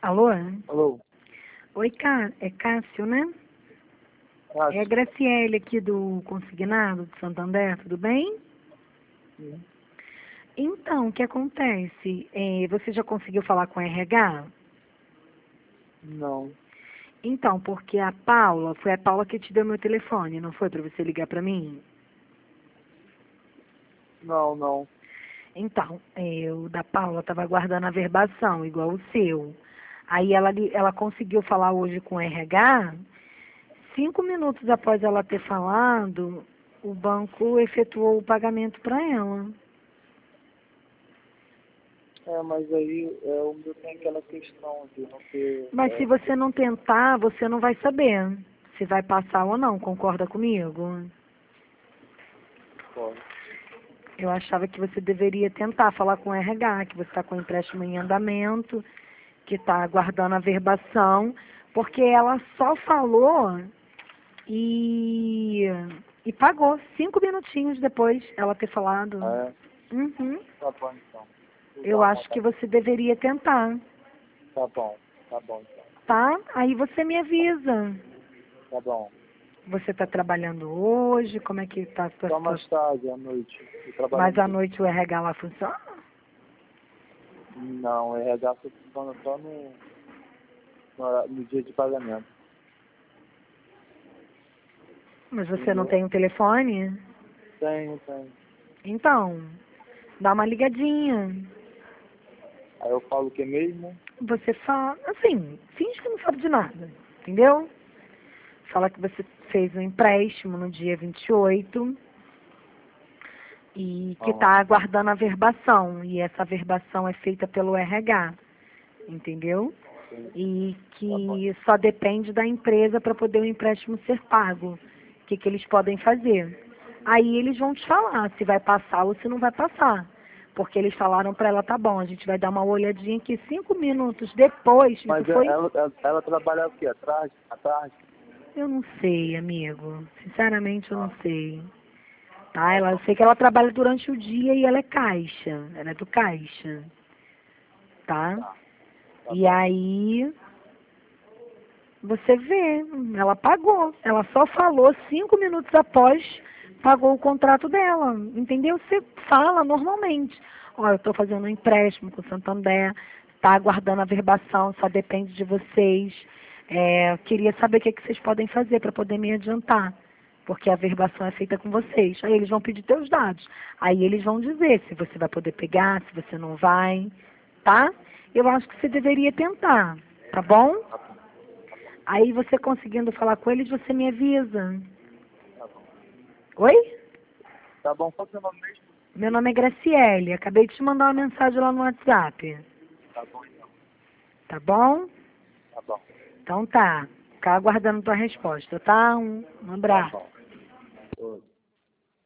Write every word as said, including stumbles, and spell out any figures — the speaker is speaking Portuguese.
Alô? Alô? Oi, Cá, é Cássio, né? Ah, É a Graciele aqui do Consignado de Santander, tudo bem? sim. Então, o que acontece? É, você já conseguiu falar com a R H? Não, Então, porque a Paula, foi a Paula que te deu meu telefone, não foi para você ligar para mim? não, não. Então, é, o da Paula estava aguardando a verbação, igual o seu. Aí ela, li- ela conseguiu falar hoje com o R H. Cinco minutos após ela ter falado, o banco efetuou o pagamento para ela. É, mas aí é, o meu tem aquela questão de não ter... Mas se É, você não tentar, você não vai saber se vai passar ou não, concorda comigo? pode. Eu achava que você deveria tentar falar com o R H, que você está com o empréstimo em andamento, que está aguardando a verbação, porque ela só falou e, e pagou cinco minutinhos depois ela ter falado. É, Uhum. tá bom então. Vou dar Eu uma acho que olhada. você deveria tentar, Tá bom, tá bom então. tá? Aí você me avisa. Tá bom. Você está trabalhando hoje? Como é que está a sua Só mais situação? tarde, à noite. Eu trabalho à Mas à noite. noite o R H lá funciona? Não, o R H só funciona só no, no, hora- no dia de pagamento. Mas você não Entendeu? tem um telefone? Tenho, tenho. Então, dá uma ligadinha. Aí eu falo o que mesmo? Você fala, assim, finge que não sabe de nada, entendeu? Fala que você fez um empréstimo no dia vinte e oito e que Aham. está aguardando a verbação. E essa verbação é feita pelo R H, entendeu? Sim. E Tá bom. que só depende da empresa para poder o empréstimo ser pago. O que, que eles podem fazer? Aí eles vão te falar se vai passar ou se não vai passar. Porque eles falaram para ela, tá bom, a gente vai dar uma olhadinha aqui cinco minutos depois. Isso Mas é- foi? ela, ela, ela trabalha o quê? À tarde? À tarde? Eu não sei, amigo. Sinceramente, eu não Ah, sei. Tá? tá Ela, eu bom. sei que ela trabalha durante o dia e ela é caixa. Ela é do caixa. Tá? Tá, tá E bom. aí, você vê, ela pagou. Ela só falou cinco minutos após, pagou o contrato dela. Entendeu? Você fala normalmente. Ó, eu estou fazendo um empréstimo com o Santander, está aguardando a verbação, só depende de vocês. É, eu queria saber o que, que vocês podem fazer para poder me adiantar. Porque a verbação é feita com vocês. Aí eles vão pedir teus dados. Aí eles vão dizer se você vai poder pegar, se você não vai, tá? Eu acho que você deveria tentar, tá bom? Tá bom, Aí você conseguindo falar com eles, você me avisa. tá bom. Oi? Tá bom, qual é o seu nome mesmo? Meu nome é Graciele. Acabei de te mandar uma mensagem lá no WhatsApp. Tá bom então. Tá bom? Tá bom. Então tá. Ficar aguardando tua resposta, tá? Um, um Tá abraço. bom.